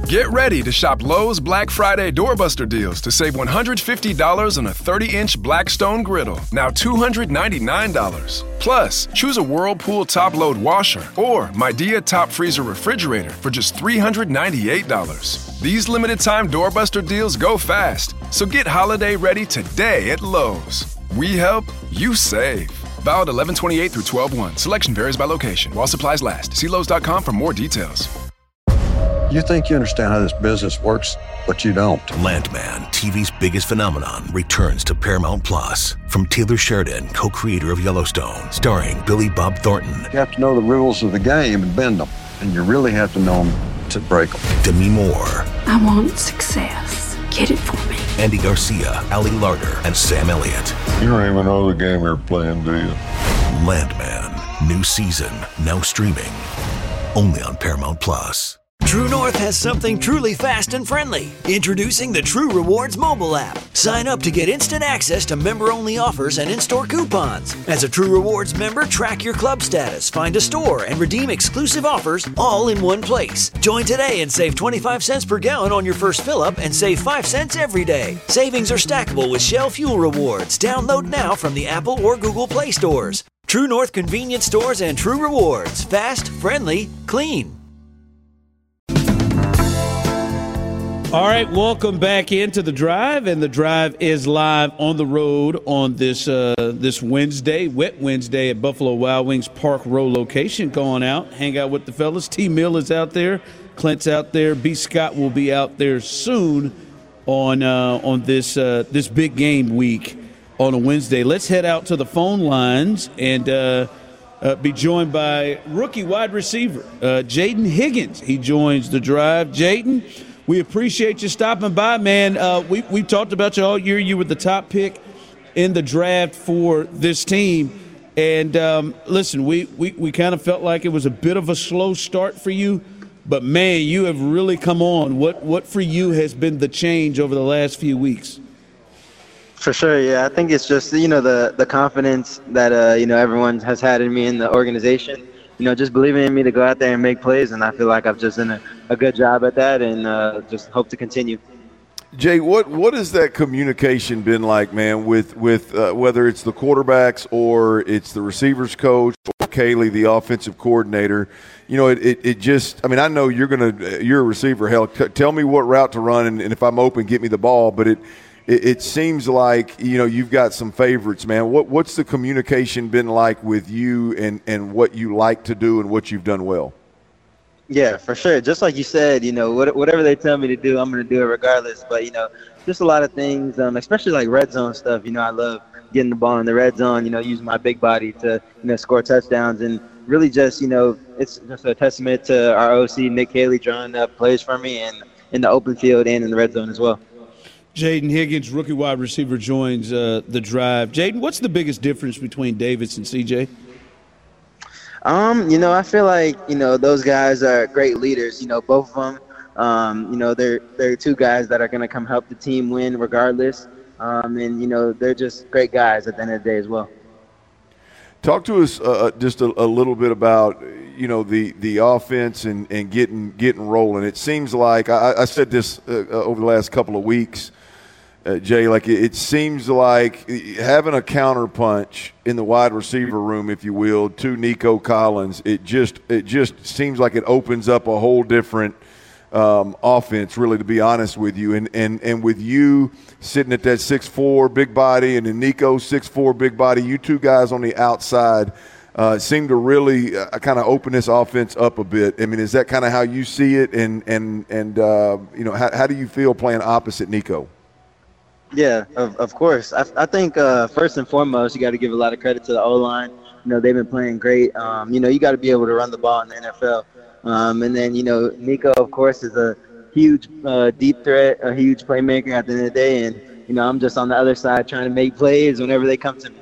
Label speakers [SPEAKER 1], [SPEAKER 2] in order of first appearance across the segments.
[SPEAKER 1] Get ready to shop Lowe's Black Friday Doorbuster deals to save $150 on a 30-inch Blackstone griddle, now $299. Plus, choose a Whirlpool top-load washer or Midea top freezer refrigerator for just $398. These limited-time Doorbuster deals go fast, so get holiday ready today at Lowe's. We help, you save. Valid 11/28 through 12/1. Selection varies by location. While supplies last. See Lowe's.com for more details.
[SPEAKER 2] You think you understand how this business works, but you don't.
[SPEAKER 3] Landman, TV's biggest phenomenon, returns to Paramount Plus. From Taylor Sheridan, co-creator of Yellowstone, starring Billy Bob Thornton.
[SPEAKER 2] You have to know the rules of the game and bend them, and you really have to know them to break them.
[SPEAKER 3] Demi Moore.
[SPEAKER 4] I want success. Get it for me.
[SPEAKER 3] Andy Garcia, Ali Larter, and Sam Elliott.
[SPEAKER 5] You don't even know the game you're playing, do you?
[SPEAKER 3] Landman, new season, now streaming, only on Paramount Plus.
[SPEAKER 6] True North has something truly fast and friendly. Introducing the True Rewards mobile app. Sign up to get instant access to member-only offers and in-store coupons. As a True Rewards member, track your club status, find a store, and redeem exclusive offers all in one place. Join today and save 25 cents per gallon on your first fill-up and save 5 cents every day. Savings are stackable with Shell Fuel Rewards. Download now from the Apple or Google Play stores. True North convenience stores and True Rewards. Fast, friendly, clean.
[SPEAKER 7] All right, welcome back into The Drive, and The Drive is live on the road on this Wednesday, wet Wednesday at Buffalo Wild Wings Park Row location. Go on out, hang out with the fellas. T. Mill is out there, Clint's out there, B. Scott will be out there soon on this big game week on a Wednesday. Let's head out to the phone lines and be joined by rookie wide receiver Jayden Higgins. He joins The Drive. Jayden, we appreciate you stopping by, man. We talked about you all year. You were the top pick in the draft for this team. And, listen, we kind of felt like it was a bit of a slow start for you. But, man, you have really come on. What for you has been the change over the last few weeks?
[SPEAKER 8] For sure, yeah. I think it's just, the confidence that, everyone has had in me in the organization. Just believing in me to go out there and make plays, and I feel like I've just done a good job at that, and just hope to continue.
[SPEAKER 9] Jay, what has that communication been like, man, with whether it's the quarterbacks or it's the receivers coach or Kaylee, the offensive coordinator? It just – I mean, I know you're a receiver. Hell, tell me what route to run, and if I'm open, get me the ball. But it seems like, you've got some favorites, man. What's the communication been like with you and what you like to do and what you've done well?
[SPEAKER 8] Yeah, for sure. Just like you said, whatever they tell me to do, I'm going to do it regardless. But, just a lot of things, especially like red zone stuff. I love getting the ball in the red zone, using my big body to, score touchdowns. And really just, it's just a testament to our OC, Nick Haley, drawing up plays for me and in the open field and in the red zone as well.
[SPEAKER 7] Jayden Higgins, rookie wide receiver, joins The Drive. Jayden, what's the biggest difference between Davis and CJ?
[SPEAKER 8] I feel like, those guys are great leaders, both of them. They're two guys that are going to come help the team win regardless. And, they're just great guys at the end of the day as well.
[SPEAKER 9] Talk to us just a little bit about, the offense and getting rolling. It seems like I said this over the last couple of weeks, Jay, like it seems like having a counterpunch in the wide receiver room, if you will, to Nico Collins, it just seems like it opens up a whole different offense, really, to be honest with you. And with you sitting at that 6'4" big body and then Nico 6'4" big body, you two guys on the outside seem to really kind of open this offense up a bit. I mean, is that kind of how you see it? And how do you feel playing opposite Nico?
[SPEAKER 8] Yeah, of course. I think first and foremost, you got to give a lot of credit to the O-line. They've been playing great. You got to be able to run the ball in the NFL. And then, Nico, of course, is a huge deep threat, a huge playmaker at the end of the day. And, I'm just on the other side trying to make plays whenever they come to me.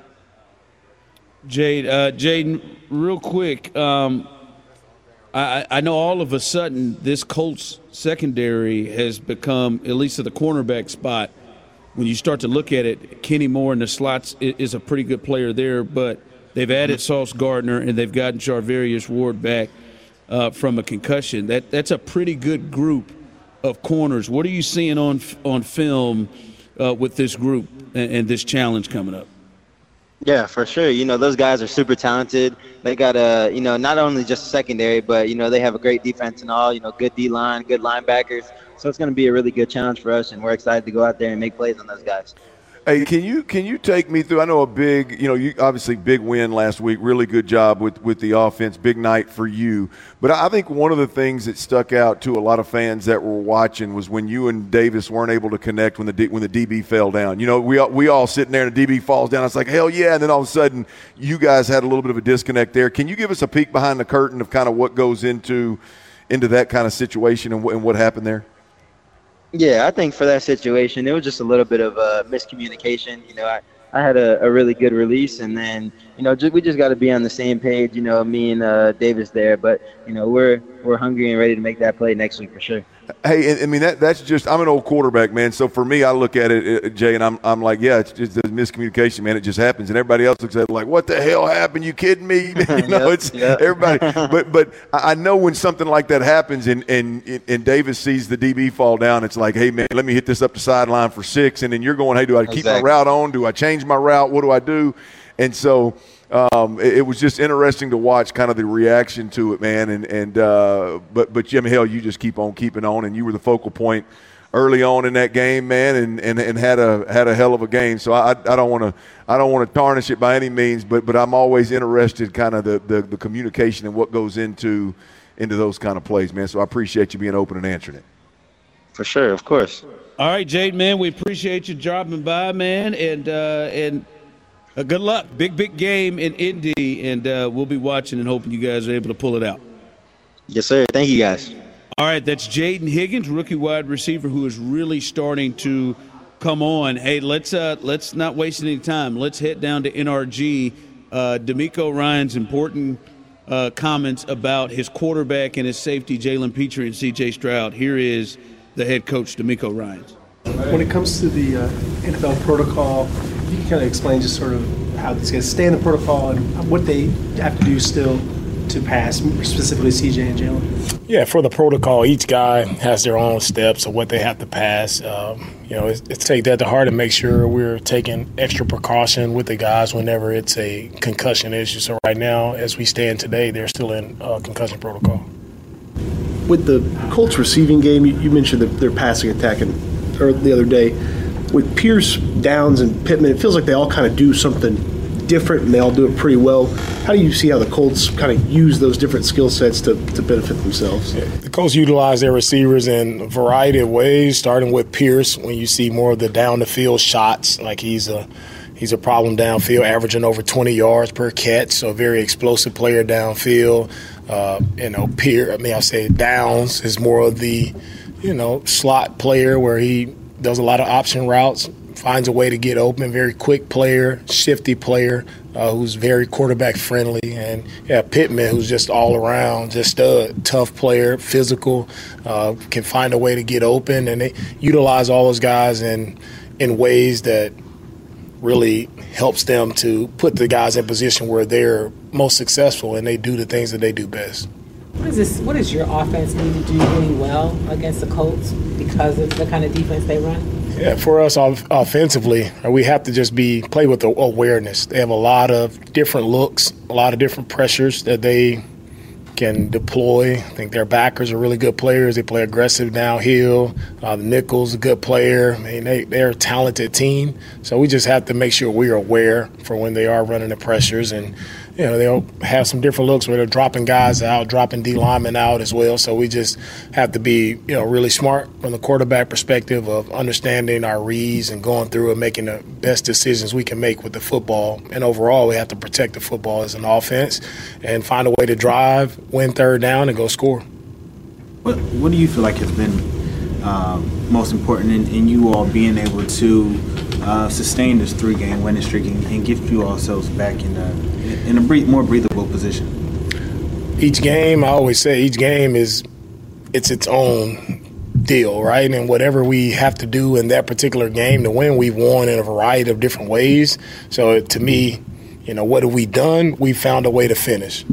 [SPEAKER 7] Jayden, real quick, I know all of a sudden this Colts secondary has become, at least at the cornerback spot, when you start to look at it, Kenny Moore in the slots is a pretty good player there, but they've added Sauce Gardner and they've gotten Charvarius Ward back from a concussion. That's a pretty good group of corners. What are you seeing on film with this group and this challenge coming up?
[SPEAKER 8] Yeah, for sure. Those guys are super talented. They got not only just secondary, but, they have a great defense and all, good D-line, good linebackers. So it's going to be a really good challenge for us, and we're excited to go out there and make plays on those guys.
[SPEAKER 9] Hey, can you take me through? I know a big, you obviously big win last week. Really good job with the offense. Big night for you. But I think one of the things that stuck out to a lot of fans that were watching was when you and Davis weren't able to connect when the DB fell down. We all sitting there and the DB falls down. It's like, hell yeah! And then all of a sudden, you guys had a little bit of a disconnect there. Can you give us a peek behind the curtain of kind of what goes into that kind of situation and what happened there?
[SPEAKER 8] Yeah, I think for that situation, it was just a little bit of miscommunication. I had a really good release, and then, we just got to be on the same page, me and Davis there. But, we're hungry and ready to make that play next week for sure.
[SPEAKER 9] Hey, I mean, that's just – I'm an old quarterback, man. So for me, I look at it, Jay, and I'm like, yeah, it's just a miscommunication, man. It just happens. And everybody else looks at it like, what the hell happened? You kidding me? Everybody. But I know when something like that happens and Davis sees the DB fall down, it's like, hey, man, let me hit this up the sideline for 6. And then you're going, hey, do I keep my route on? Do I change my route? What do I do? And so it was just interesting to watch kind of the reaction to it, man. But Jimmy Hill, you just keep on keeping on, and you were the focal point early on in that game, man, and had a hell of a game. So I don't want to tarnish it by any means, but I'm always interested kind of the communication and what goes into those kind of plays, man. So I appreciate you being open and answering it.
[SPEAKER 8] For sure, of course.
[SPEAKER 7] All right, Jade, man, we appreciate you dropping by, man, and good luck. Big game in Indy, and we'll be watching and hoping you guys are able to pull it out.
[SPEAKER 8] Yes, sir. Thank you, guys.
[SPEAKER 7] All right, that's Jaden Higgins, rookie wide receiver, who is really starting to come on. Hey, let's not waste any time. Let's head down to NRG. DeMeco Ryans' important comments about his quarterback and his safety, Jalen Petrie and C.J. Stroud. Here is the head coach, DeMeco Ryans.
[SPEAKER 10] When it comes to the NFL protocol, you can kind of explain just sort of how these guys stay in the protocol and what they have to do still to pass, specifically CJ and Jalen?
[SPEAKER 11] Yeah, for the protocol, each guy has their own steps of what they have to pass. It's take that to heart and make sure we're taking extra precaution with the guys whenever it's a concussion issue. So right now, as we stand today, they're still in concussion protocol.
[SPEAKER 10] With the Colts receiving game, you mentioned their passing attack the other day. With Pierce, Downs, and Pittman, it feels like they all kind of do something different, and they all do it pretty well. How do you see how the Colts kind of use those different skill sets to benefit themselves?
[SPEAKER 11] Yeah, the Colts utilize their receivers in a variety of ways, starting with Pierce when you see more of the down-the-field shots, like he's a problem downfield, averaging over 20 yards per catch, so a very explosive player downfield. Downs is more of the, slot player where he does a lot of option routes, finds a way to get open, very quick player, shifty player, who's very quarterback friendly. And, Pittman, who's just all around, just a tough player, physical, can find a way to get open. And they utilize all those guys in ways that really helps them to put the guys in position where they're most successful and they do the things that they do best.
[SPEAKER 12] What does your offense need to do really well against the Colts because of the kind of defense they run?
[SPEAKER 11] Yeah, for us offensively, we have to just play with the awareness. They have a lot of different looks, a lot of different pressures that they can deploy. I think their backers are really good players. They play aggressive downhill. The nickel's a good player. I mean, they're a talented team. So we just have to make sure we're aware for when they are running the pressures. And, they'll have some different looks where they're dropping guys out, dropping D linemen out as well. So we just have to be, really smart from the quarterback perspective of understanding our reads and going through and making the best decisions we can make with the football. And overall, we have to protect the football as an offense and find a way to drive, win third down, and go score.
[SPEAKER 13] What do you feel like has been most important in you all being able to sustain this 3-game winning streak and get you ourselves back in a more breathable position?
[SPEAKER 11] Each game, I always say, it's its own deal, right? And whatever we have to do in that particular game to win, we've won in a variety of different ways. So to me, what have we done? We found a way to finish.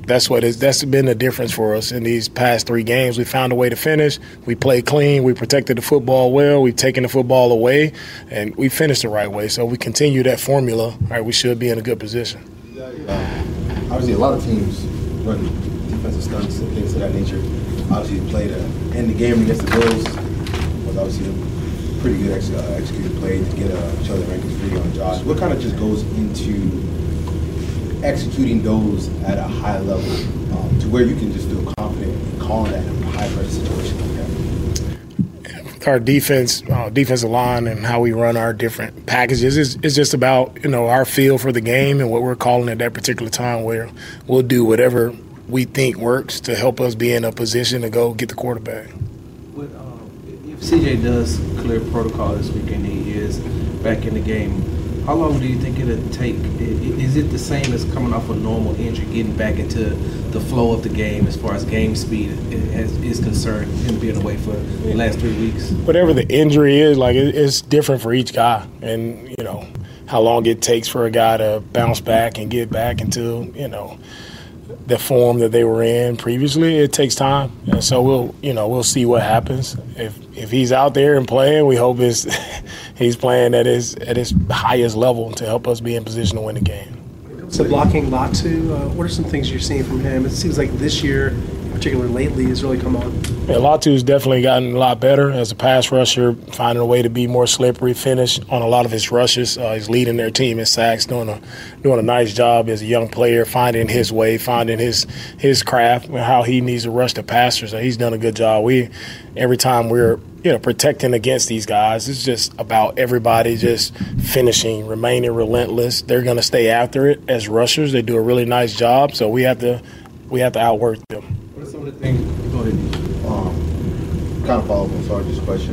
[SPEAKER 11] that's been the difference for us in these past 3 games. We found a way to finish. We played clean. We protected the football well. We've taken the football away, and we finished the right way. So if we continue that formula, right, we should be in a good position.
[SPEAKER 14] Obviously, a lot of teams run defensive stunts and things of that nature. Obviously, you played end the game against the Bills. Was obviously a pretty good executed play to get Charlie Rankins free on Josh. What kind of just goes into executing those at a high level to where you can just feel confident in calling that in a high-pressure situation like that?
[SPEAKER 11] Our defensive line and how we run our different packages is just about, our feel for the game and what we're calling at that particular time, where we'll do whatever we think works to help us be in a position to go get the quarterback.
[SPEAKER 15] If CJ does clear protocol this weekend, he is back in the game, how long do you think it'll take? Is it the same as coming off a normal injury, getting back into the flow of the game as far as game speed is concerned, him being away for the last 3 weeks?
[SPEAKER 11] Whatever the injury is, it's different for each guy. And, how long it takes for a guy to bounce back and get back into, the form that they were in previously, it takes time. And so we'll see what happens. If he's out there and playing, we hope he's playing at his highest level to help us be in position to win the game.
[SPEAKER 10] So blocking Latu, what are some things you're seeing from him? It seems like this year, particularly lately, has really come on.
[SPEAKER 11] Yeah, Latu's definitely gotten a lot better as a pass rusher, finding a way to be more slippery, finish on a lot of his rushes. He's leading their team in sacks, doing a nice job as a young player, finding his way, finding his craft, how he needs to rush the passer. So he's done a good job. Every time we're protecting against these guys, it's just about everybody just finishing, remaining relentless. They're going to stay after it as rushers. They do a really nice job, so we have to outwork them.
[SPEAKER 15] What are some of the things? Go ahead.
[SPEAKER 14] Kind of follow up on Sarge's question.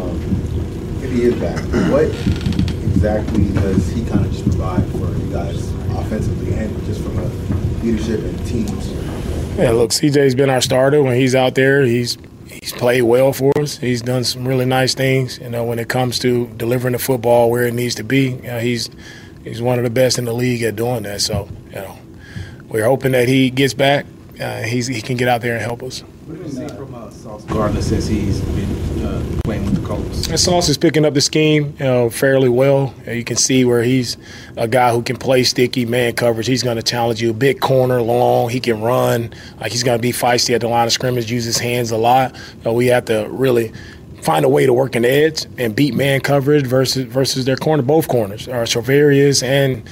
[SPEAKER 14] If he is back, what exactly does he kind of just provide for you guys offensively and just from a leadership and teams?
[SPEAKER 11] Yeah, look, CJ's been our starter. When he's out there, he's played well for us. He's done some really nice things. When it comes to delivering the football where it needs to be, he's one of the best in the league at doing that. So, we're hoping that he gets back. He can get out there and help us.
[SPEAKER 15] What do you see from Sauce Gardner since he's been playing with the Colts?
[SPEAKER 11] And Sauce is picking up the scheme fairly well. You can see where he's a guy who can play sticky man coverage. He's going to challenge you. Big corner, long. He can run. He's going to be feisty at the line of scrimmage, use his hands a lot. We have to really find a way to work an edge and beat man coverage versus their corner, both corners, Charvarius and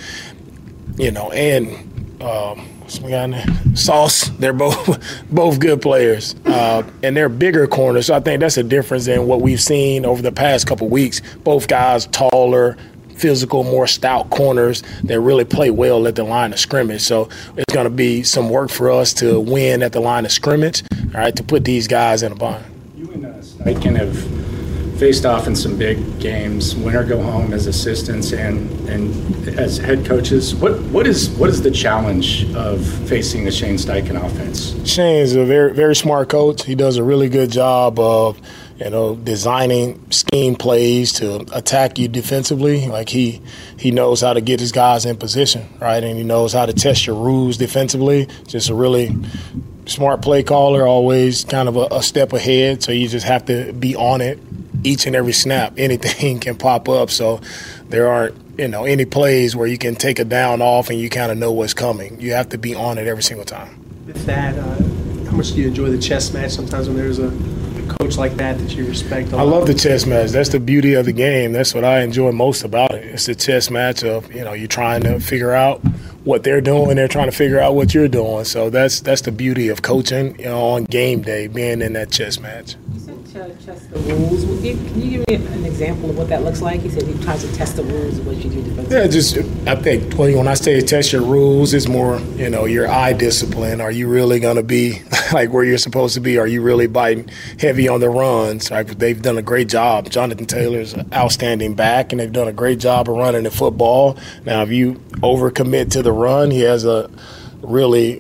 [SPEAKER 11] Sauce. They're both good players, and they're bigger corners. So I think that's a difference in what we've seen over the past couple of weeks. Both guys taller, physical, more stout corners that really play well at the line of scrimmage. So it's going to be some work for us to win at the line of scrimmage, all right, to put these guys in a bind.
[SPEAKER 16] You and Steichen have faced off in some big games, win or go home as assistants and as head coaches. What is the challenge of facing the Shane Steichen offense?
[SPEAKER 11] Shane's a very, very smart coach. He does a really good job of designing scheme plays to attack you defensively. Like he knows how to get his guys in position, right? And he knows how to test your rules defensively. Just a really smart play caller, always kind of a step ahead. So you just have to be on it each and every snap. Anything can pop up. So there aren't, any plays where you can take a down off and you kind of know what's coming. You have to be on it every single time.
[SPEAKER 10] With that, how much do you enjoy the chess match sometimes when there's a coach like that you respect a lot?
[SPEAKER 11] I love the chess match. That's the beauty of the game. That's what I enjoy most about it. It's the chess match of, you're trying to figure out what they're doing. They're trying to figure out what you're doing. So that's the beauty of coaching, on game day, being in that chess match.
[SPEAKER 12] You said to test the rules. Can you give me an example of what that looks like? He said he tries to test the rules of what you do defensively.
[SPEAKER 11] Yeah, I think when I say test your rules, it's more, your eye discipline. Are you really going to be like where you're supposed to be? Are you really biting heavy on the runs? Right? They've done a great job. Jonathan Taylor's an outstanding back, and they've done a great job of running the football. Now, if you overcommit to the run, he has a really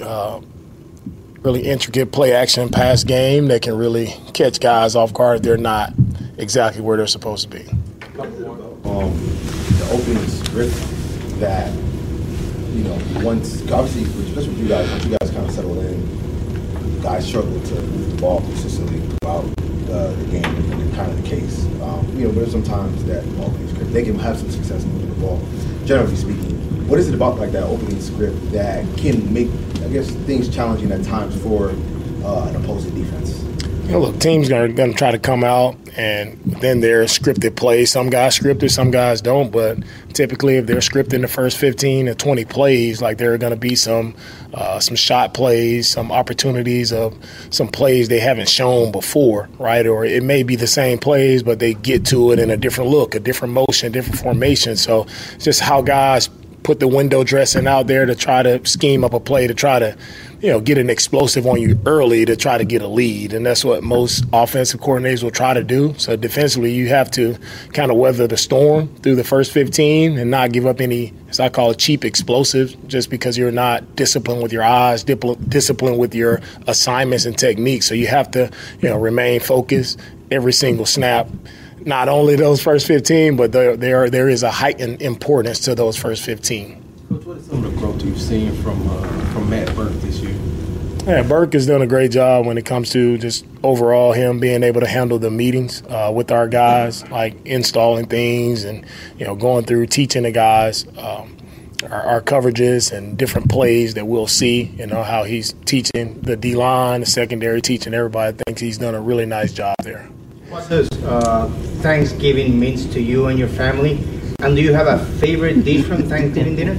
[SPEAKER 11] intricate play action pass game that can really catch guys off guard if they're not exactly where they're supposed to be.
[SPEAKER 14] The opening script that once, obviously, especially with you guys, once you guys kind of settle in, guys struggle to move the ball consistently throughout the game, and it's kind of the case. But there's sometimes that opening script, they can have some success moving the ball. Generally speaking, what is it about like that opening script that can make, I guess, things challenging at times for an opposing defense?
[SPEAKER 11] Look, teams are going to try to come out, and then they're scripted plays. Some guys scripted, some guys don't. But typically, if they're scripted in the first 15 to 20 plays, like there are going to be some shot plays, some opportunities of some plays they haven't shown before, right? Or it may be the same plays, but they get to it in a different look, a different motion, different formation. So it's just how guys put the window dressing out there to try to scheme up a play to try to, get an explosive on you early to try to get a lead. And that's what most offensive coordinators will try to do. So defensively, you have to kind of weather the storm through the first 15 and not give up any, as I call it, cheap explosives just because you're not disciplined with your eyes, disciplined with your assignments and techniques. So you have to, remain focused every single snap. Not only those first 15, but there is a heightened importance to those first 15.
[SPEAKER 15] Coach, what is some of the growth you've seen from Matt Burke this year?
[SPEAKER 11] Yeah, Burke has done a great job when it comes to just overall him being able to handle the meetings with our guys, like installing things and, going through teaching the guys our coverages and different plays that we'll see, how he's teaching the D-line, the secondary, teaching everybody. I think he's done a really nice job there.
[SPEAKER 17] What does Thanksgiving means to you and your family? And do you have a favorite dish from Thanksgiving dinner?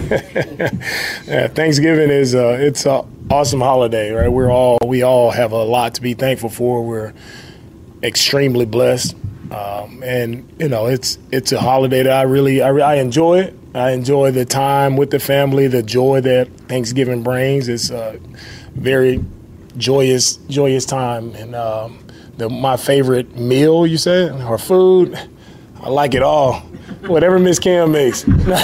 [SPEAKER 11] Yeah, Thanksgiving is it's an awesome holiday, right? We all have a lot to be thankful for. We're extremely blessed, and it's a holiday that I enjoy it. I enjoy the time with the family, the joy that Thanksgiving brings. It's a very joyous time, and my favorite meal, you said, or food, I like it all. Whatever Miss Cam makes.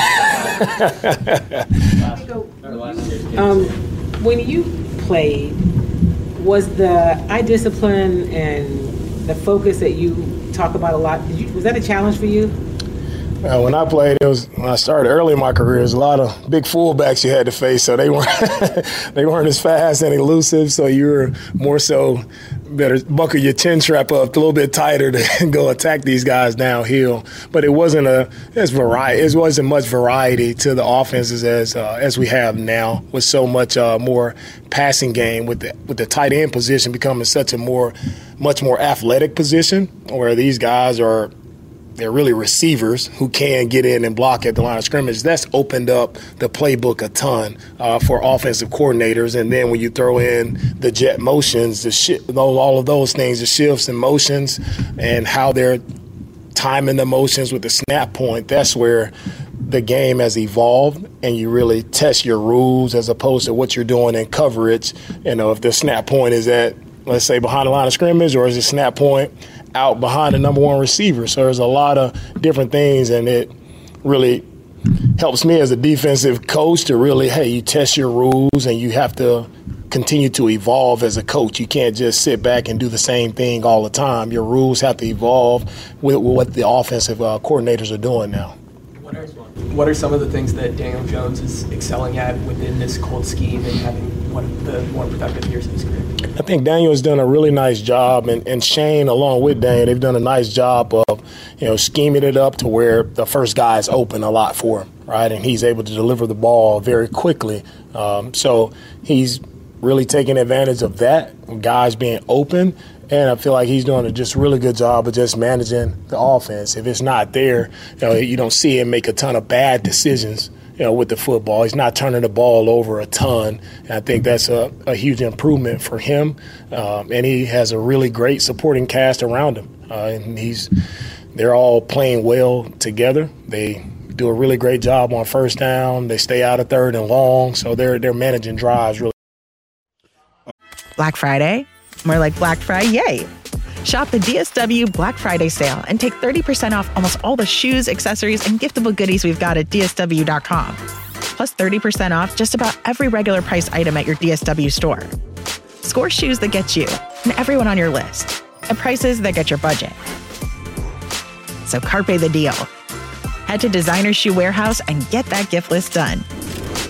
[SPEAKER 12] When you played, was the eye discipline and the focus that you talk about a lot, was that a challenge for you?
[SPEAKER 11] When I played, when I started early in my career, there's a lot of big fullbacks you had to face, so they weren't as fast and elusive, so you were more so better buckle your chin strap up a little bit tighter to go attack these guys downhill. But it wasn't much variety to the offenses as we have now, with so much more passing game, with the tight end position becoming such a much more athletic position, where these guys they're really receivers who can get in and block at the line of scrimmage. That's opened up the playbook a ton for offensive coordinators. And then when you throw in the jet motions, all of those things, the shifts and motions, and how they're timing the motions with the snap point, that's where the game has evolved, and you really test your rules as opposed to what you're doing in coverage. If the snap point is at, let's say, behind the line of scrimmage, or is the snap point out behind the number one receiver. So there's a lot of different things, and it really helps me as a defensive coach to really, you test your rules, and you have to continue to evolve as a coach. You can't just sit back and do the same thing all the time. Your rules have to evolve with what the offensive coordinators are doing now.
[SPEAKER 18] What are some of the things that Daniel Jones is excelling at within this Colts scheme and having one of the more productive years of his career?
[SPEAKER 11] I think Daniel has done a really nice job, and Shane, along with Daniel, they've done a nice job of, scheming it up to where the first guy is open a lot for him, right? And he's able to deliver the ball very quickly. So he's really taking advantage of that, guys being open. And I feel like he's doing a just really good job of just managing the offense. If it's not there, you don't see him make a ton of bad decisions, with the football. He's not turning the ball over a ton. And I think that's a huge improvement for him. And he has a really great supporting cast around him. And they're all playing well together. They do a really great job on first down. They stay out of third and long. So they're managing drives really.
[SPEAKER 19] Black Friday? More like Black Friday, yay! Shop the DSW Black Friday sale and take 30% off almost all the shoes, accessories, and giftable goodies we've got at DSW.com. Plus 30% off just about every regular price item at your DSW store. Score shoes that get you and everyone on your list at prices that get your budget. So carpe the deal. Head to Designer Shoe Warehouse and get that gift list done.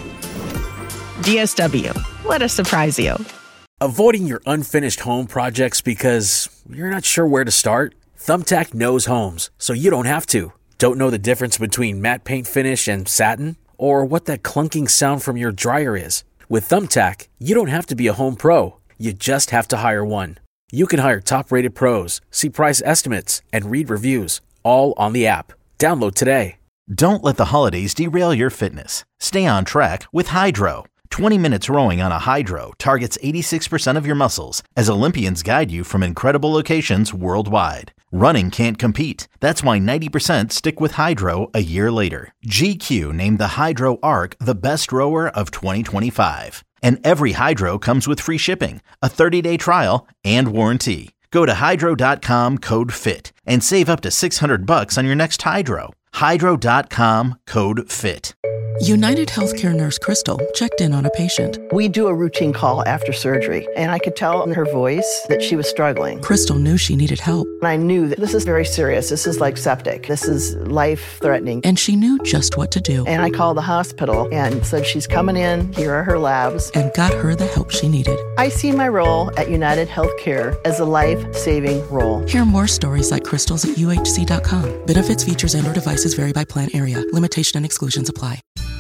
[SPEAKER 19] DSW. Let us surprise you.
[SPEAKER 20] Avoiding your unfinished home projects because you're not sure where to start? Thumbtack knows homes, so you don't have to. Don't know the difference between matte paint finish and satin? Or what that clunking sound from your dryer is? With Thumbtack, you don't have to be a home pro. You just have to hire one. You can hire top-rated pros, see price estimates, and read reviews, all on the app. Download today.
[SPEAKER 21] Don't let the holidays derail your fitness. Stay on track with Hydro. 20 minutes rowing on a Hydro targets 86% of your muscles as Olympians guide you from incredible locations worldwide. Running can't compete. That's why 90% stick with Hydro a year later. GQ named the Hydro Arc the best rower of 2025. And every Hydro comes with free shipping, a 30-day trial, and warranty. Go to hydro.com code FIT and save up to $600 on your next Hydro. Hydro.com code FIT.
[SPEAKER 22] United Healthcare nurse Crystal checked in on a patient.
[SPEAKER 23] We do a routine call after surgery, and I could tell in her voice that she was struggling.
[SPEAKER 22] Crystal knew she needed help.
[SPEAKER 23] And I knew that this is very serious. This is like septic. This is life-threatening.
[SPEAKER 22] And she knew just what to do.
[SPEAKER 23] And I called the hospital and said, she's coming in. Here are her labs.
[SPEAKER 22] And got her the help she needed.
[SPEAKER 23] I see my role at United Healthcare as a life-saving role.
[SPEAKER 22] Hear more stories like Crystal's at UHC.com. Benefits, features, and/or devices vary by plan area. Limitation and exclusions apply.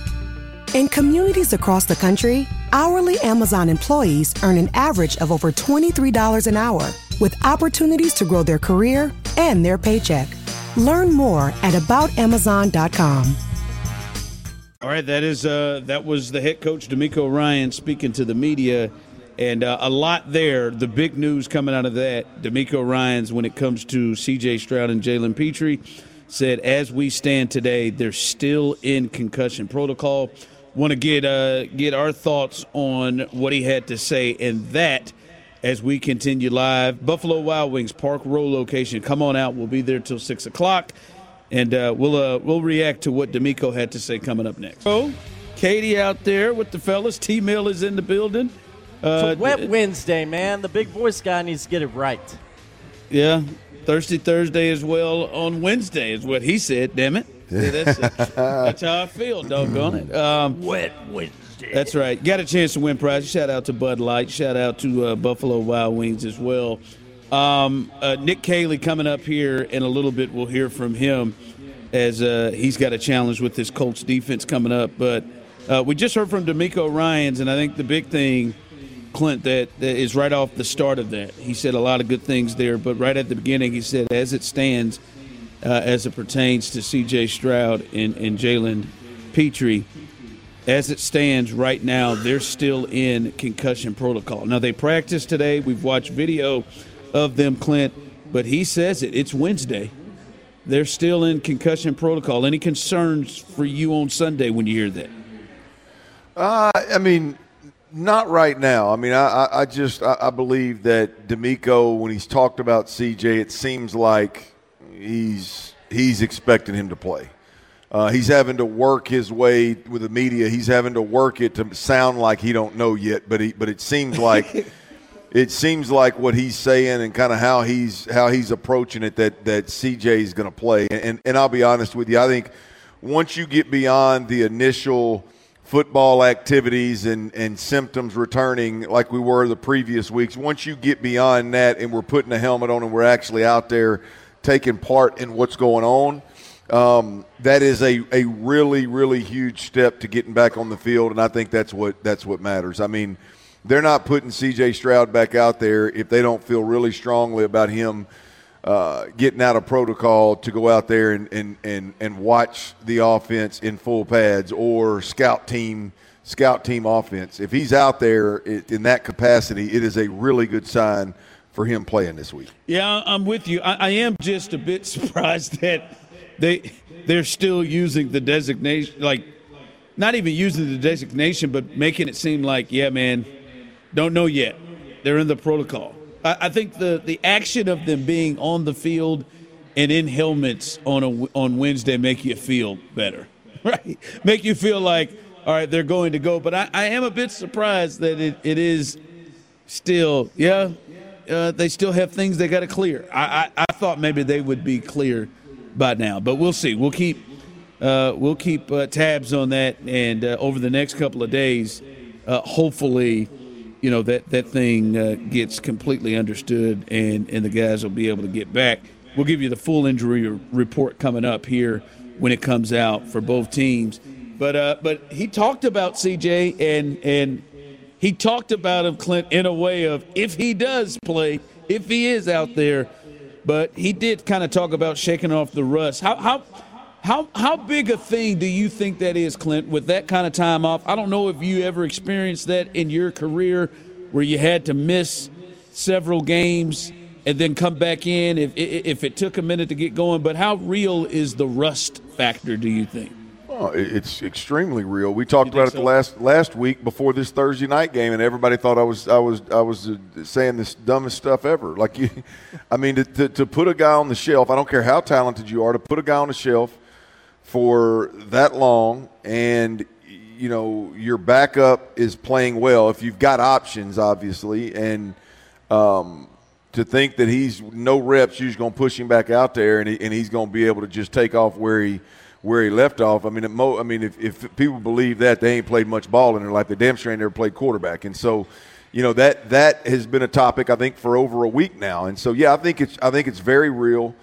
[SPEAKER 24] In communities across the country, hourly Amazon employees earn an average of over $23 an hour, with opportunities to grow their career and their paycheck. Learn more at aboutamazon.com.
[SPEAKER 7] All right, that was the head coach, D'Amico Ryans, speaking to the media, and a lot there. The big news coming out of that, D'Amico Ryans, when it comes to C.J. Stroud and Jalen Petrie, said as we stand today, they're still in concussion protocol. Want to get our thoughts on what he had to say, and that as we continue live. Buffalo Wild Wings Park Row location. Come on out. We'll be there till 6 o'clock, and we'll react to what D'Amico had to say coming up next. So, Katie out there with the fellas. T-Mill is in the building.
[SPEAKER 25] It's a wet Wednesday, man. The big voice guy needs to get it right.
[SPEAKER 7] Yeah, Thirsty Thursday as well on Wednesday is what he said, damn it. See, that's how I feel, doggone it.
[SPEAKER 25] Wet Wednesday.
[SPEAKER 7] That's right. Got a chance to win prizes. Shout out to Bud Light. Shout out to Buffalo Wild Wings as well. Nick Caley coming up here in a little bit. We'll hear from him as he's got a challenge with this Colts defense coming up. But we just heard from D'Amico Ryans, and I think the big thing, Clint, that is right off the start of that. He said a lot of good things there, but right at the beginning he said, as it stands, as it pertains to C.J. Stroud and Jalen Petrie, as it stands right now, they're still in concussion protocol. Now, they practiced today. We've watched video of them, Clint, but he says it's Wednesday. They're still in concussion protocol. Any concerns for you on Sunday when you hear that?
[SPEAKER 9] I mean, not right now. I mean, I believe that D'Amico, when he's talked about CJ, it seems like he's expecting him to play. He's having to work his way with the media. He's having to work it to sound like he don't know yet, but it seems like what he's saying and kind of how he's approaching it that CJ is going to play. And I'll be honest with you, I think once you get beyond the initial football activities and symptoms returning like we were the previous weeks, once you get beyond that and we're putting a helmet on and we're actually out there taking part in what's going on, that is a really, really huge step to getting back on the field, and I think that's what matters. I mean, they're not putting C.J. Stroud back out there if they don't feel really strongly about him getting out of protocol to go out there and watch the offense in full pads or scout team offense. If he's out there in that capacity, it is a really good sign for him playing this week.
[SPEAKER 7] Yeah, I'm with you. I am just a bit surprised that they're still using the designation, like not even using the designation, but making it seem like, yeah, man, don't know yet. They're in the protocol. I think the action of them being on the field and in helmets on Wednesday make you feel better, right? Make you feel like, all right, they're going to go. But I am a bit surprised that it is still, they still have things they got to clear. I thought maybe they would be clear by now, but we'll see. We'll keep tabs on that, and over the next couple of days, hopefully, that thing gets completely understood and the guys will be able to get back. We'll give you the full injury report coming up here when it comes out for both teams. But he talked about CJ and he talked about him, Clint, in a way of if he does play, if he is out there. But he did kind of talk about shaking off the rust. How big a thing do you think that is, Clint, with that kind of time off? I don't know if you ever experienced that in your career where you had to miss several games and then come back in if it took a minute to get going. But how real is the rust factor, do you think?
[SPEAKER 9] Oh, it's extremely real. We talked about it the last week before this Thursday night game, and everybody thought I was saying this dumbest stuff ever. Like, to put a guy on the shelf, I don't care how talented you are, to put a guy on the shelf for that long, and your backup is playing well. If you've got options, obviously, and to think that he's no reps, you're just going to push him back out there, and he's going to be able to just take off where he left off. If people believe that, they ain't played much ball in their life. They damn sure ain't never played quarterback. And so, that has been a topic, I think, for over a week now. And so, yeah, I think it's very real.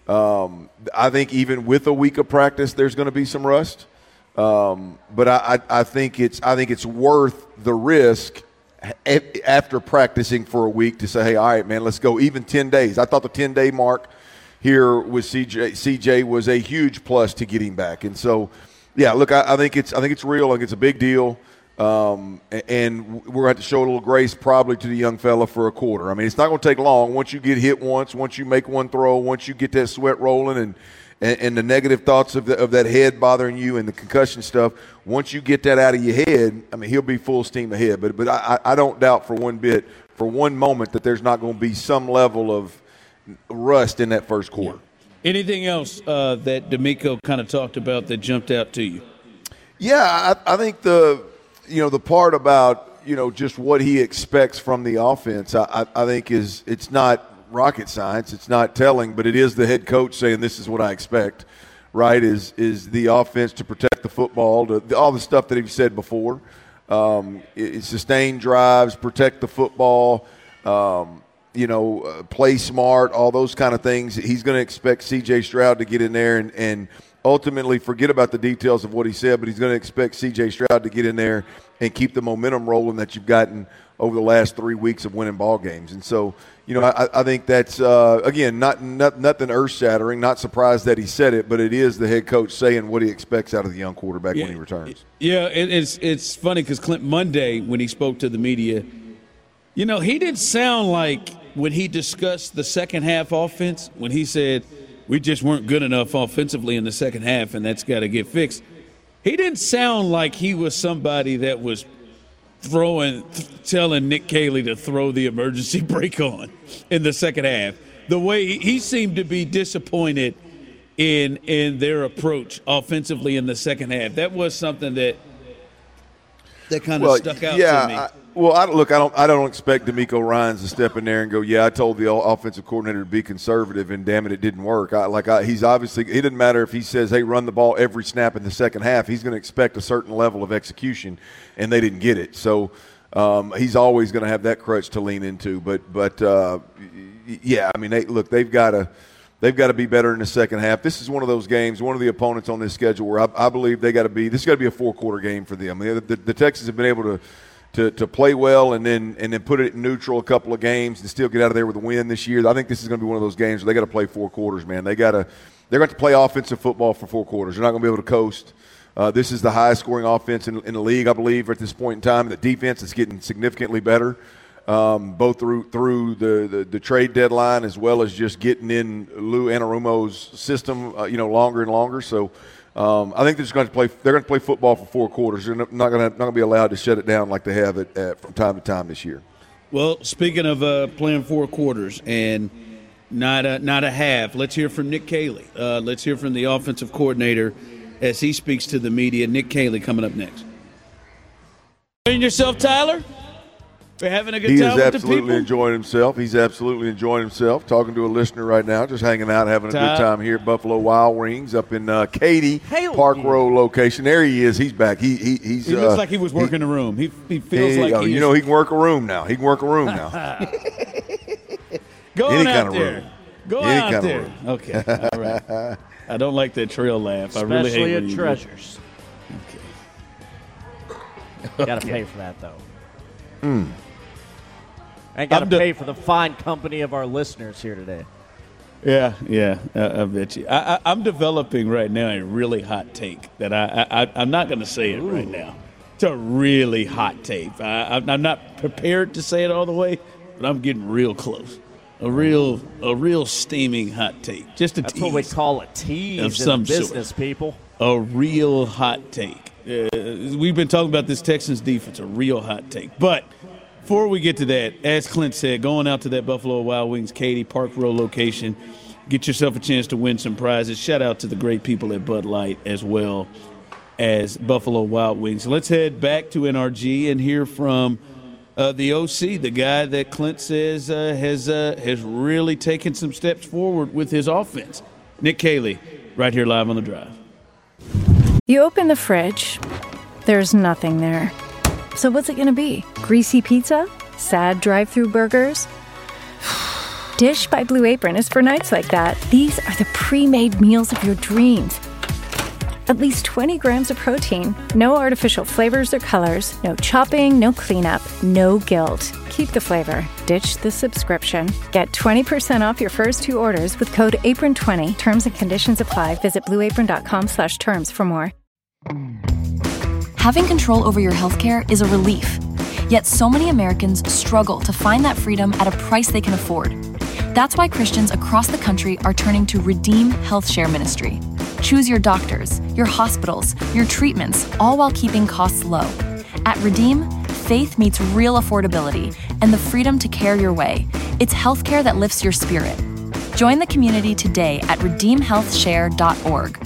[SPEAKER 9] I think even with a week of practice, there's going to be some rust. But I think it's worth the risk after practicing for a week to say, hey, all right, man, let's go. Even 10 days. I thought the 10-day mark here with CJ was a huge plus to get him back. And so, yeah, look, I think it's real. I think it's a big deal. And we're going to have to show a little grace probably to the young fella for a quarter. It's not going to take long. Once you get hit once you make one throw, once you get that sweat rolling and the negative thoughts of that head bothering you and the concussion stuff, once you get that out of your head, he'll be full steam ahead. But I don't doubt for one moment that there's not going to be some level of rust in that first quarter.
[SPEAKER 7] Yeah. Anything else that DeMeco kind of talked about that jumped out to you?
[SPEAKER 9] Yeah, I think the part about just what he expects from the offense, I think it's not rocket science. It's not telling, but it is the head coach saying this is what I expect. Right? Is the offense to protect the football, all the stuff that he said before, sustain drives, protect the football. Play smart, all those kind of things. He's going to expect C.J. Stroud to get in there and ultimately forget about the details of what he said, but he's going to expect C.J. Stroud to get in there and keep the momentum rolling that you've gotten over the last 3 weeks of winning ball games. And so, I think that's, again, nothing earth-shattering, not surprised that he said it, but it is the head coach saying what he expects out of the young quarterback when he returns.
[SPEAKER 7] Yeah, it's funny because Clint Monday, when he spoke to the media, he didn't sound like when he discussed the second half offense, when he said we just weren't good enough offensively in the second half and that's got to get fixed, he didn't sound like he was somebody that was telling Nick Caley to throw the emergency brake on in the second half. The way he seemed to be disappointed in their approach offensively in the second half. That was something that kind of stuck out to me.
[SPEAKER 9] I don't expect DeMeco Ryans to step in there and go, yeah, I told the offensive coordinator to be conservative, and damn it didn't work. He's obviously – it doesn't matter if he says, hey, run the ball every snap in the second half. He's going to expect a certain level of execution, and they didn't get it. So he's always going to have that crutch to lean into. But they've got to be better in the second half. This is one of those games, one of the opponents on this schedule where I believe this has got to be a four-quarter game for them. The Texans have been able to play well and then put it in neutral a couple of games and still get out of there with a win this year. I think this is going to be one of those games where they got to play 4 quarters, man. They're going to play offensive football for 4 quarters. They're not going to be able to coast. This is the highest scoring offense in the league, I believe, at this point in time. The defense is getting significantly better, both through the trade deadline as well as just getting in Lou Anarumo's system, longer and longer. So. I think they're going to play football for 4 quarters. They're not going to be allowed to shut it down like they have from time to time this year.
[SPEAKER 7] Well, speaking of playing 4 quarters and not a half, let's hear from Nick Caley. Let's hear from the offensive coordinator as he speaks to the media. Nick Caley coming up next. Enjoying yourself, Tyler? We're having a good
[SPEAKER 9] He
[SPEAKER 7] time
[SPEAKER 9] is
[SPEAKER 7] with
[SPEAKER 9] absolutely
[SPEAKER 7] the people.
[SPEAKER 9] enjoying himself. He's absolutely enjoying himself. Talking to a listener right now, just hanging out, having a good time here at Buffalo Wild Wings up in Katy, Park Row location. There he is. He's back. He
[SPEAKER 7] looks like he was working the room. He feels like
[SPEAKER 9] he can work a room now. He can work a room now.
[SPEAKER 7] Go
[SPEAKER 9] Any
[SPEAKER 7] on
[SPEAKER 9] kind
[SPEAKER 7] out
[SPEAKER 9] of
[SPEAKER 7] there.
[SPEAKER 9] room.
[SPEAKER 7] Go
[SPEAKER 9] Any
[SPEAKER 7] out
[SPEAKER 9] kind
[SPEAKER 7] there.
[SPEAKER 9] of room.
[SPEAKER 7] Okay. All right. I don't like that trail laugh. I really hate
[SPEAKER 25] Especially
[SPEAKER 7] when
[SPEAKER 25] at
[SPEAKER 7] you
[SPEAKER 25] Treasures.
[SPEAKER 7] Okay.
[SPEAKER 25] Got to pay for that, though.
[SPEAKER 9] Hmm.
[SPEAKER 25] And got to pay for the fine company of our listeners here today.
[SPEAKER 7] Yeah, I bet you. I'm developing right now a really hot take that I'm not going to say it right now. It's a really hot take. I'm not prepared to say it all the way, but I'm getting real close. A real steaming hot take. Just a
[SPEAKER 25] That's
[SPEAKER 7] tease.
[SPEAKER 25] what we call a tease
[SPEAKER 7] of
[SPEAKER 25] in
[SPEAKER 7] some
[SPEAKER 25] the business,
[SPEAKER 7] sort.
[SPEAKER 25] people.
[SPEAKER 7] A real hot take. We've been talking about this Texans defense, a real hot take. But before we get to that, as Clint said, going out to that Buffalo Wild Wings Katy Park Row location, get yourself a chance to win some prizes. Shout out to the great people at Bud Light as well as Buffalo Wild Wings. Let's head back to NRG and hear from the OC, the guy that Clint says has really taken some steps forward with his offense. Nick Caley, right here live on The Drive.
[SPEAKER 1] You open the fridge, there's nothing there. So what's it going to be? Greasy pizza? Sad drive-thru burgers? Dish by Blue Apron is for nights like that. These are the pre-made meals of your dreams. At least 20 grams of protein, no artificial flavors or colors, no chopping, no cleanup, no guilt. Keep the flavor. Ditch the subscription. Get 20% off your first 2 orders with code APRON20. Terms and conditions apply. Visit blueapron.com/terms for more.
[SPEAKER 2] Having control over your healthcare is a relief. Yet so many Americans struggle to find that freedom at a price they can afford. That's why Christians across the country are turning to Redeem Health Share Ministry. Choose your doctors, your hospitals, your treatments, all while keeping costs low. At Redeem, faith meets real affordability and the freedom to care your way. It's healthcare that lifts your spirit. Join the community today at redeemhealthshare.org.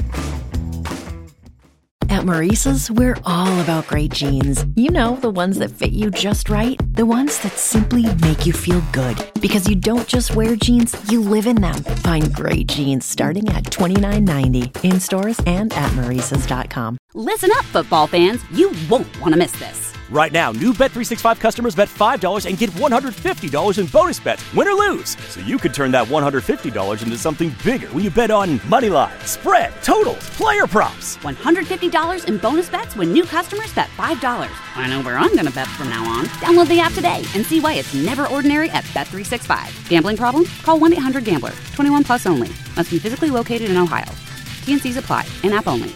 [SPEAKER 3] At Maurice's, we're all about great jeans. You know, the ones that fit you just right. The ones that simply make you feel good. Because you don't just wear jeans, you live in them. Find great jeans starting at $29.90 in stores and at Maurice's.com.
[SPEAKER 4] Listen up, football fans. You won't want to miss this.
[SPEAKER 5] Right now, new Bet365 customers bet $5 and get $150 in bonus bets, win or lose. So you could turn that $150 into something bigger when you bet on money line, spread, totals, player props.
[SPEAKER 4] $150 in bonus bets when new customers bet $5. I know where I'm going to bet from now on. Download the app today and see why it's never ordinary at Bet365. Gambling problem? Call 1-800-GAMBLER. 21 plus only. Must be physically located in Ohio. T&Cs apply. In-app only.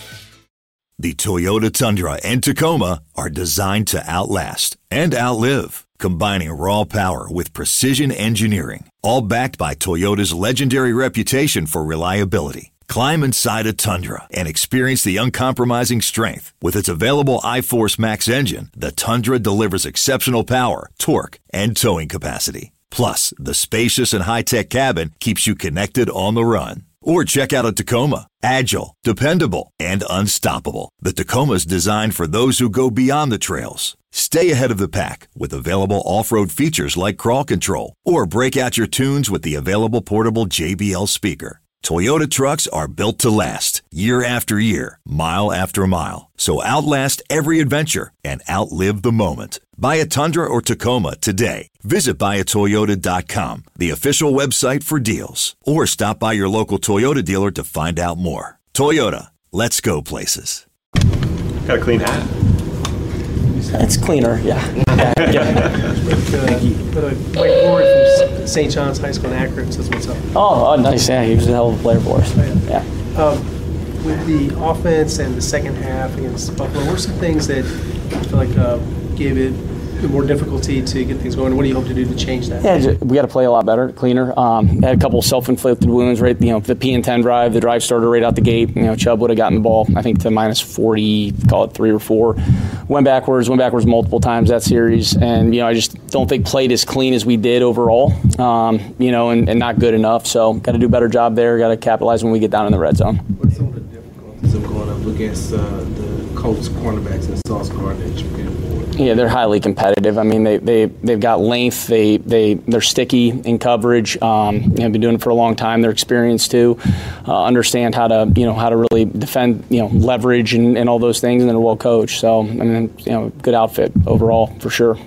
[SPEAKER 26] The Toyota Tundra and Tacoma are designed to outlast and outlive, combining raw power with precision engineering, all backed by Toyota's legendary reputation for reliability. Climb inside a Tundra and experience the uncompromising strength. With its available iForce Max engine, the Tundra delivers exceptional power, torque, and towing capacity. Plus, the spacious and high-tech cabin keeps you connected on the run. Or check out a Tacoma. Agile, dependable, and unstoppable. The Tacoma's designed for those who go beyond the trails. Stay ahead of the pack with available off-road features like crawl control. Or break out your tunes with the available portable JBL speaker. Toyota trucks are built to last, year after year, mile after mile. So outlast every adventure and outlive the moment. Buy a Tundra or Tacoma today. Visit buyatoyota.com, the official website for deals. Or stop by your local Toyota dealer to find out more. Toyota, let's go places.
[SPEAKER 27] Got a clean hat?
[SPEAKER 28] It's cleaner, yeah.
[SPEAKER 10] Thank you. Mike Ward from St. John's High School in Akron says what's up.
[SPEAKER 28] Oh, nice. Yeah, he was a hell of a player for us. Yeah.
[SPEAKER 10] With the offense and the second half against Buffalo, what are some things that you feel like gave it more difficulty to get things going? What do you hope to do to change that?
[SPEAKER 28] Yeah, we got to play a lot better, cleaner. Had a couple self-inflicted wounds, right? The P and 10 drive, the drive started right out the gate. Chubb would have gotten the ball, I think, to minus 40, call it 3 or 4. Went backwards multiple times that series, and I just don't think played as clean as we did overall. And not good enough. So got to do a better job there. Got to capitalize when we get down in the red zone.
[SPEAKER 15] What are some of the difficulties of going up against the Colts cornerbacks and Sauce Gardner that you can avoid?
[SPEAKER 28] Yeah, they're highly competitive. I mean, they've got length. They're sticky in coverage. They've been doing it for a long time. They're experienced too. Understand how to really defend, leverage and all those things, and they're well coached. So, I mean, good outfit overall for sure.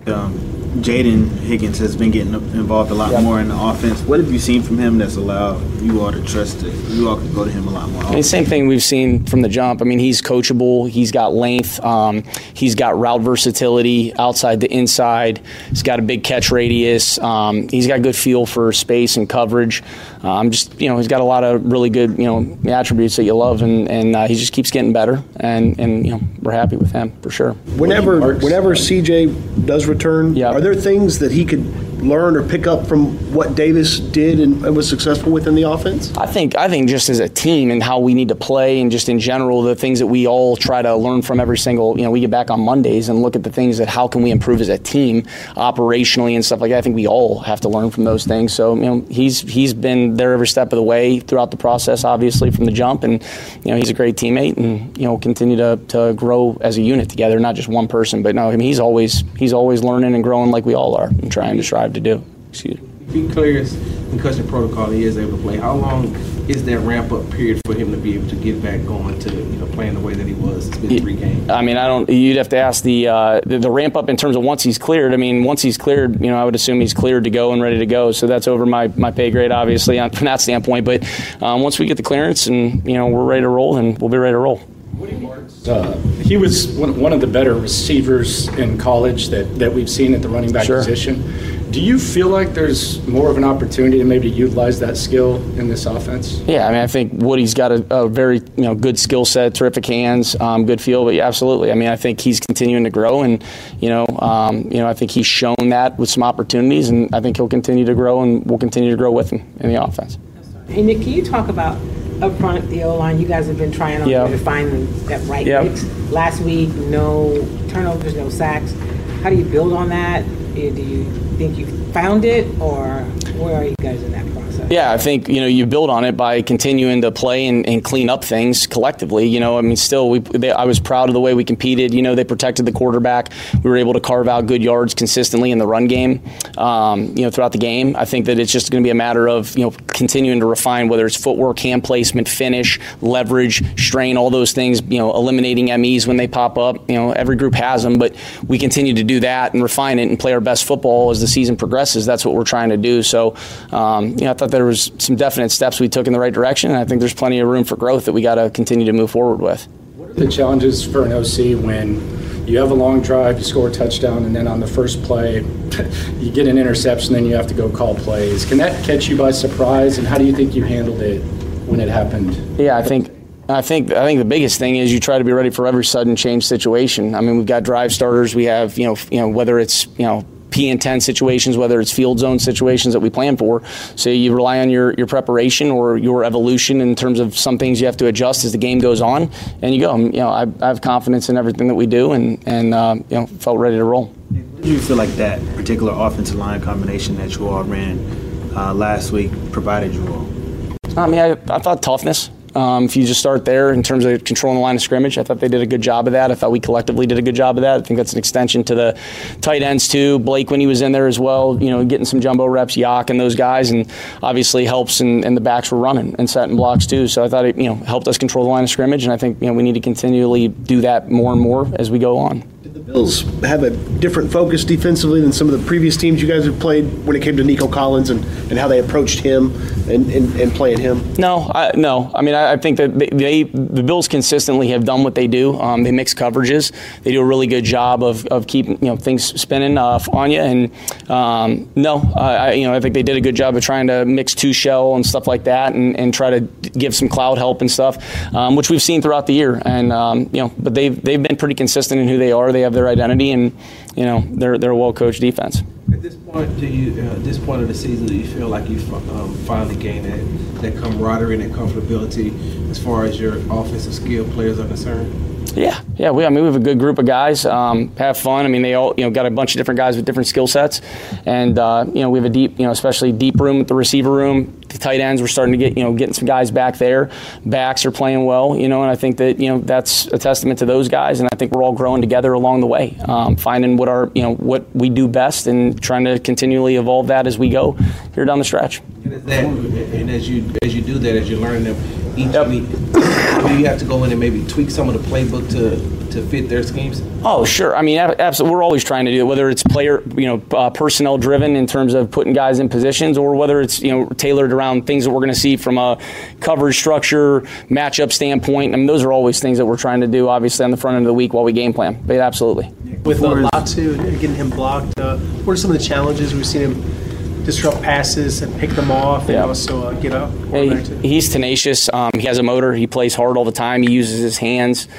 [SPEAKER 6] Jaden Higgins has been getting involved a lot more in the offense. What have you seen from him that's allowed you all to trust it? You all can go to him a lot more often.
[SPEAKER 28] I mean, same thing we've seen from the jump. I mean, he's coachable. He's got length. He's got route versatility outside to inside. He's got a big catch radius. He's got good feel for space and coverage. He's got a lot of really good, attributes that you love, and he just keeps getting better. And we're happy with him for sure.
[SPEAKER 10] Whenever CJ does return, are there things that he could learn or pick up from what Davis did and was successful with in the offense?
[SPEAKER 28] I think just as a team and how we need to play, and just in general, the things that we all try to learn from every single, we get back on Mondays and look at the things that how can we improve as a team operationally and stuff like that. I think we all have to learn from those things. So, he's been there every step of the way throughout the process, obviously from the jump, and he's a great teammate, and we'll continue to grow as a unit together, not just one person. But no, I mean, he's always learning and growing like we all are, and trying to strive to do. Excuse me.
[SPEAKER 15] If he clears concussion protocol, he is able to play. How long is that ramp up period for him to be able to get back going to playing the way that he was? It's been 3 games.
[SPEAKER 28] I mean, you'd have to ask the ramp up in terms of once he's cleared. I mean, once he's cleared, I would assume he's cleared to go and ready to go. So that's over my pay grade, obviously, from that standpoint. But once we get the clearance and we're ready to roll, then we'll be ready to roll.
[SPEAKER 8] He was one of the better receivers in college that we've seen at the running back position. Do you feel like there's more of an opportunity to maybe utilize that skill in this offense?
[SPEAKER 28] Yeah, I mean, I think Woody's got a very good skill set, terrific hands, good feel. But yeah, absolutely. I mean, I think he's continuing to grow, and I think he's shown that with some opportunities, and I think he'll continue to grow, and we'll continue to grow with him in the offense.
[SPEAKER 12] Hey Nick, can you talk about up front the O-line? You guys have been trying to find that right mix. Last week, no turnovers, no sacks. How do you build on that? Do you think you found it, or where are you guys in that process?
[SPEAKER 28] Yeah, I think you build on it by continuing to play and clean up things collectively. I mean, still, I was proud of the way we competed. They protected the quarterback. We were able to carve out good yards consistently in the run game. Throughout the game, I think that it's just going to be a matter of continuing to refine whether it's footwork, hand placement, finish, leverage, strain, all those things. Eliminating MEs when they pop up. Every group has them, but we continue to do that and refine it and play our best football as the season progresses. That's what we're trying to do. So, I thought there was some definite steps we took in the right direction, and I think there's plenty of room for growth that we got to continue to move forward with.
[SPEAKER 8] What are the challenges for an OC when you have a long drive, you score a touchdown, and then on the first play, you get an interception, then you have to go call plays? Can that catch you by surprise, and how do you think you handled it when it happened?
[SPEAKER 28] Yeah, I think the biggest thing is you try to be ready for every sudden change situation. I mean, we've got drive starters. We have, whether it's, P-10 situations, whether it's field zone situations that we plan for. So you rely on your preparation or your evolution in terms of some things you have to adjust as the game goes on, and you go. I have confidence in everything that we do, and felt ready to roll.
[SPEAKER 6] What do you feel like that particular offensive line combination that you all ran last week provided you all?
[SPEAKER 28] I mean, I thought toughness. If you just start there in terms of controlling the line of scrimmage, I thought they did a good job of that. I thought we collectively did a good job of that. I think that's an extension to the tight ends too. Blake, when he was in there as well, getting some jumbo reps, Yak and those guys, and obviously helps, and the backs were running and setting blocks too. So I thought it helped us control the line of scrimmage, and I think we need to continually do that more and more as we go on.
[SPEAKER 10] Did the Bills have a different focus defensively than some of the previous teams you guys have played when it came to Nico Collins and how they approached him and playing him?
[SPEAKER 28] No. I mean, I think that the Bills consistently have done what they do. They mix coverages. They do a really good job of keeping things spinning on you. And I think they did a good job of trying to mix two shell and stuff like that, and try to give some cloud help and stuff, which we've seen throughout the year. And but they've been pretty consistent in who they are. They have their identity, and they're a well-coached defense.
[SPEAKER 15] At this point, at this point of the season, do you feel like you finally gained that camaraderie and that comfortability as far as your offensive skill players are concerned?
[SPEAKER 28] Yeah. We have a good group of guys. Have fun. I mean, they all got a bunch of different guys with different skill sets, and we have a deep, especially deep room with the receiver room. Tight ends, we're starting to get, getting some guys back there. Backs are playing well, and I think that, that's a testament to those guys, and I think we're all growing together along the way, finding what what we do best and trying to continually evolve that as we go here down the stretch.
[SPEAKER 15] And as you do that, as you learn them each week, do you have to go in and maybe tweak some of the playbook to fit their schemes?
[SPEAKER 28] Oh, sure. I mean, absolutely. We're always trying to do it, whether it's player, personnel driven in terms of putting guys in positions, or whether it's, tailored around things that we're going to see from a coverage structure, matchup standpoint. I mean, those are always things that we're trying to do, obviously, on the front end of the week while we game plan. But absolutely.
[SPEAKER 10] With Latu getting him blocked, what are some of the challenges we've seen him disrupt passes and pick them off, and also get up?
[SPEAKER 28] He's tenacious. He has a motor. He plays hard all the time. He uses his hands.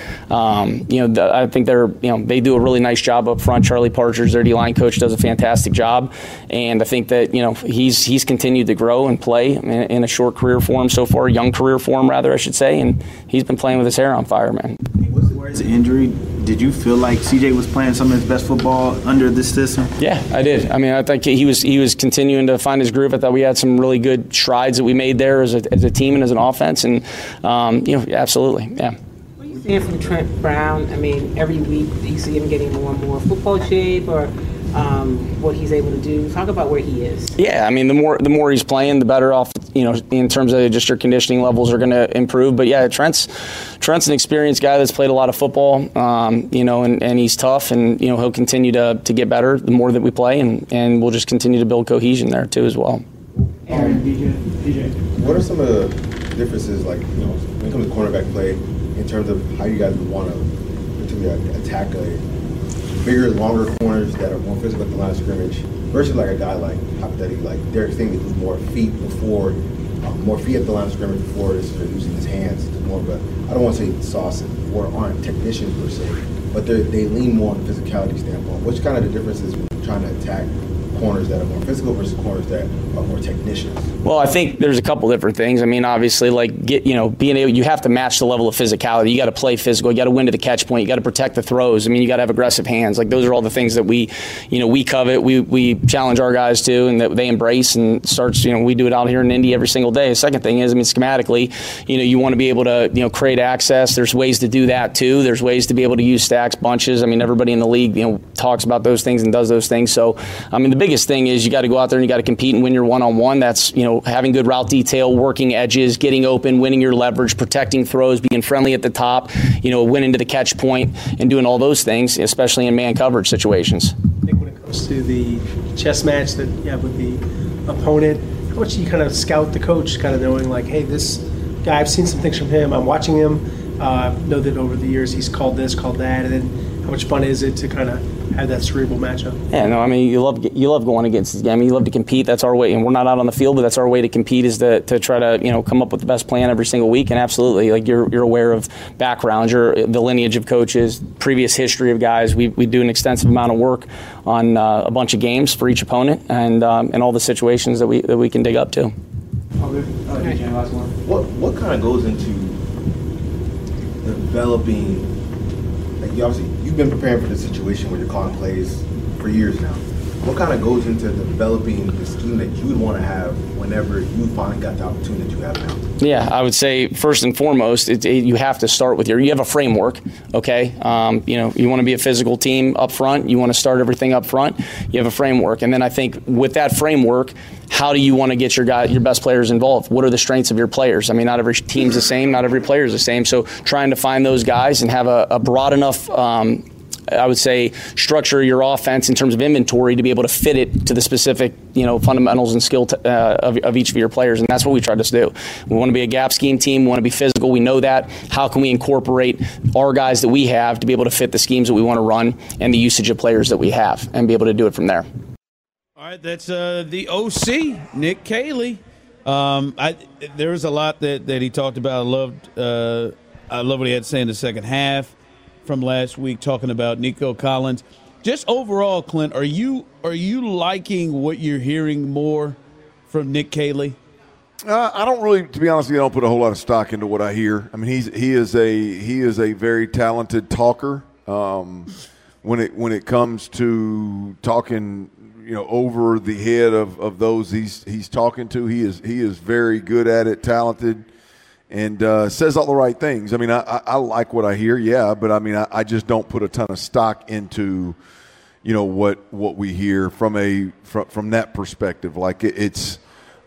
[SPEAKER 28] I think they do a really nice job up front. Charlie Partridge, their D-line coach, does a fantastic job, and I think that he's continued to grow and play in a short career for him so far, young career for him rather, I should say, and he's been playing with his hair on fire, man.
[SPEAKER 6] Where's the injury? Did you feel like CJ was playing some of his best football under this system?
[SPEAKER 28] Yeah, I did. I mean, I think he was continuing to find his groove. I thought we had some really good strides that we made there as a team and as an offense, and absolutely, yeah.
[SPEAKER 12] What are you seeing from Trent Brown? I mean, every week you see him getting more and more football shape, or what he's able to do. Talk about where he is.
[SPEAKER 28] Yeah, I mean, the more he's playing, the better off, in terms of just your conditioning levels are going to improve. But yeah, Trent's an experienced guy that's played a lot of football, and he's tough, and he'll continue to get better the more that we play, and we'll just continue to build cohesion there too as well.
[SPEAKER 11] DJ, what are some of the differences, like when it comes to cornerback play, in terms of how you guys would want to particularly attack bigger, longer corners that are more physical at the line of scrimmage versus like a guy like, hypothetically, like Derek Stingley, who's more feet at the line of scrimmage before using his hands. It's more of a, I don't want to say sauce or aren't technicians per se, but they lean more on the physicality standpoint. What's kind of the differences when you're trying to attack corners that are more physical versus corners that are more technicians?
[SPEAKER 28] Well, I think there's a couple different things. I mean, obviously, you have to match the level of physicality. You got to play physical. You got to win to the catch point. You got to protect the throws. I mean, you got to have aggressive hands. Like, those are all the things that we covet. We challenge our guys to, and that they embrace, and starts. We do it out here in Indy every single day. The second thing is, schematically, you want to be able to, create access. There's ways to do that too. There's ways to be able to use stacks, bunches. I mean, everybody in the league, talks about those things and does those things. So, I mean, the biggest thing is you got to go out there and you got to compete and win your one-on-one. That's, having good route detail, working edges, getting open, winning your leverage, protecting throws, being friendly at the top, winning to the catch point, and doing all those things, especially in man coverage situations.
[SPEAKER 10] I think when it comes to the chess match that you have with the opponent, how much do you kind of scout the coach, kind of knowing like, hey, this guy, I've seen some things from him, I'm watching him, know that over the years he's called this, called that, and then how much fun is it to kind of have that cerebral matchup?
[SPEAKER 28] Yeah, no, I mean, you love going against the game. I mean, you love to compete. That's our way, and we're not out on the field, but that's our way to compete, is to try to come up with the best plan every single week. And absolutely, like, you're aware of backgrounds, the lineage of coaches, previous history of guys. We do an extensive amount of work on a bunch of games for each opponent, and all the situations that we can dig up to.
[SPEAKER 11] What kind of goes into developing? Like, you've been preparing for this situation where you're calling plays for years now. What kind of goes into developing the scheme that you would want to have whenever you finally got the opportunity that you have now?
[SPEAKER 28] Yeah, I would say first and foremost, you have to start with you have a framework, okay? You want to be a physical team up front. You want to start everything up front. You have a framework. And then I think with that framework, how do you want to get your best players involved? What are the strengths of your players? I mean, not every team's the same. Not every player is the same. So trying to find those guys and have a broad enough I would say structure your offense in terms of inventory to be able to fit it to the specific, fundamentals and skill of each of your players. And that's what we try to do. We want to be a gap scheme team. We want to be physical. We know that. How can we incorporate our guys that we have to be able to fit the schemes that we want to run and the usage of players that we have and be able to do it from there?
[SPEAKER 7] All right, that's the OC, Nick Caley. There was a lot that he talked about. I love what he had to say in the second half from last week, talking about Nico Collins. Just overall, Clint, are you liking what you're hearing more from Nick Caley?
[SPEAKER 9] I don't really, to be honest with you, I don't put a whole lot of stock into what I hear. I mean, he is a very talented talker. When it comes to talking, over the head of those he's talking to. He is very good at it, talented, and says all the right things. I mean, I like what I hear, yeah, but I mean, I just don't put a ton of stock into, what we hear from that perspective. Like it's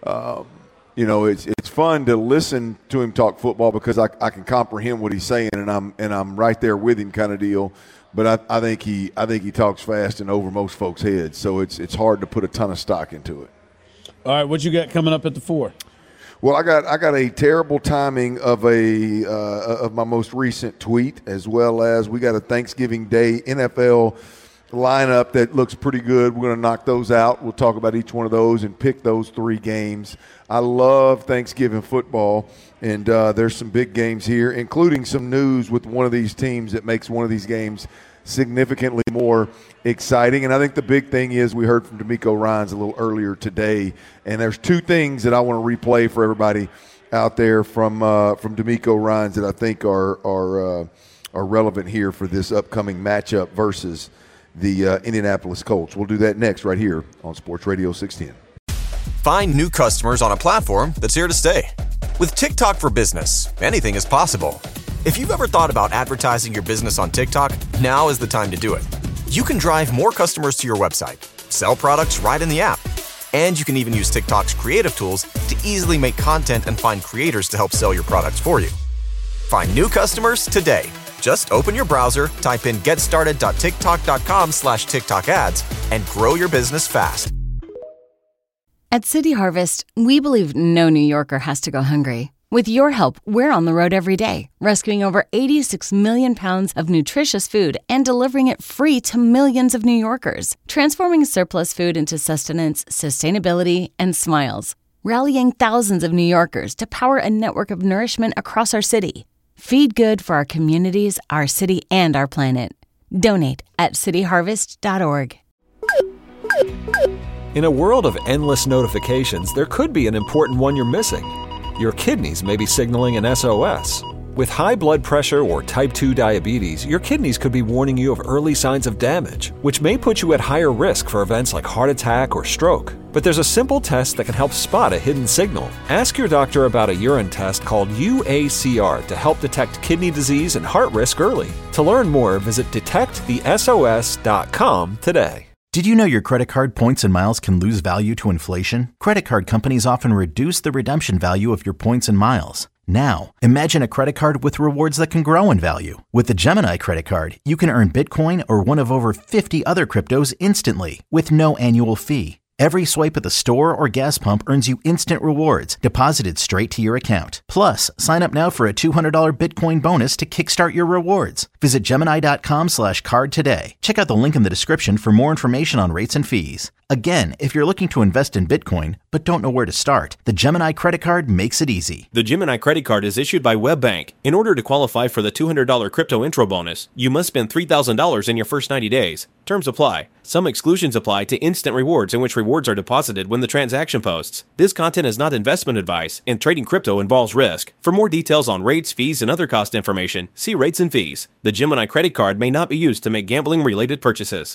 [SPEAKER 9] fun to listen to him talk football because I can comprehend what he's saying and I'm right there with him kind of deal. But I think he talks fast and over most folks' heads, so it's hard to put a ton of stock into it.
[SPEAKER 7] All right, what you got coming up at the 4?
[SPEAKER 9] Well, I got a terrible timing of of my most recent tweet, as well as we got a Thanksgiving Day NFL lineup that looks pretty good. We're going to knock those out. We'll talk about each one of those and pick those 3 games. I love Thanksgiving football, and there's some big games here, including some news with one of these teams that makes one of these games significantly more exciting. And I think the big thing is we heard from DeMeco Ryans a little earlier today, and there's 2 things that I want to replay for everybody out there from DeMeco Ryans that I think are relevant here for this upcoming matchup versus the Indianapolis Colts. We'll do that next right here on Sports Radio 610.
[SPEAKER 13] Find new customers on a platform that's here to stay. With TikTok for Business, anything is possible. If you've ever thought about advertising your business on TikTok, now is the time to do it. You can drive more customers to your website, sell products right in the app, and you can even use TikTok's creative tools to easily make content and find creators to help sell your products for you. Find new customers today. Just open your browser, type in getstarted.tiktok.com/TikTok ads, and grow your business fast.
[SPEAKER 14] At City Harvest, we believe no New Yorker has to go hungry. With your help, we're on the road every day, rescuing over 86 million pounds of nutritious food and delivering it free to millions of New Yorkers, transforming surplus food into sustenance, sustainability, and smiles, rallying thousands of New Yorkers to power a network of nourishment across our city. Feed good for our communities, our city, and our planet. Donate at cityharvest.org.
[SPEAKER 16] In a world of endless notifications, there could be an important one you're missing. Your kidneys may be signaling an SOS. With high blood pressure or type 2 diabetes, your kidneys could be warning you of early signs of damage, which may put you at higher risk for events like heart attack or stroke. But there's a simple test that can help spot a hidden signal. Ask your doctor about a urine test called UACR to help detect kidney disease and heart risk early. To learn more, visit detectthesos.com today.
[SPEAKER 17] Did you know your credit card points and miles can lose value to inflation? Credit card companies often reduce the redemption value of your points and miles. Now, imagine a credit card with rewards that can grow in value. With the Gemini credit card, you can earn Bitcoin or one of over 50 other cryptos instantly with no annual fee. Every swipe at the store or gas pump earns you instant rewards deposited straight to your account. Plus, sign up now for a $200 Bitcoin bonus to kickstart your rewards. Visit Gemini.com/card today. Check out the link in the description for more information on rates and fees. Again, if you're looking to invest in Bitcoin but don't know where to start, the Gemini credit card makes it easy.
[SPEAKER 18] The Gemini credit card is issued by WebBank. In order to qualify for the $200 crypto intro bonus, you must spend $3,000 in your first 90 days. Terms apply. Some exclusions apply to instant rewards in which rewards are deposited when the transaction posts. This content is not investment advice, and trading crypto involves risk. For more details on rates, fees, and other cost information, see rates and fees. The Gemini credit card may not be used to make gambling-related purchases.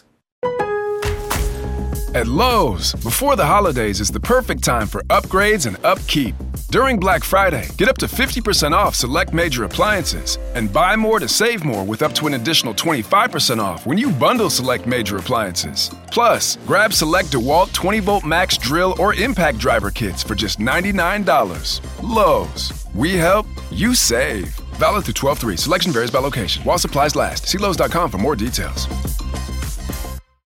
[SPEAKER 19] At Lowe's, before the holidays is the perfect time for upgrades and upkeep. During Black Friday, get up to 50% off select major appliances and buy more to save more with up to an additional 25% off when you bundle select major appliances. Plus, grab select DeWalt 20-volt max drill or impact driver kits for just $99. Lowe's, we help, you save. Valid through 12/3. Selection varies by location. While supplies last. See Lowe's.com for more details.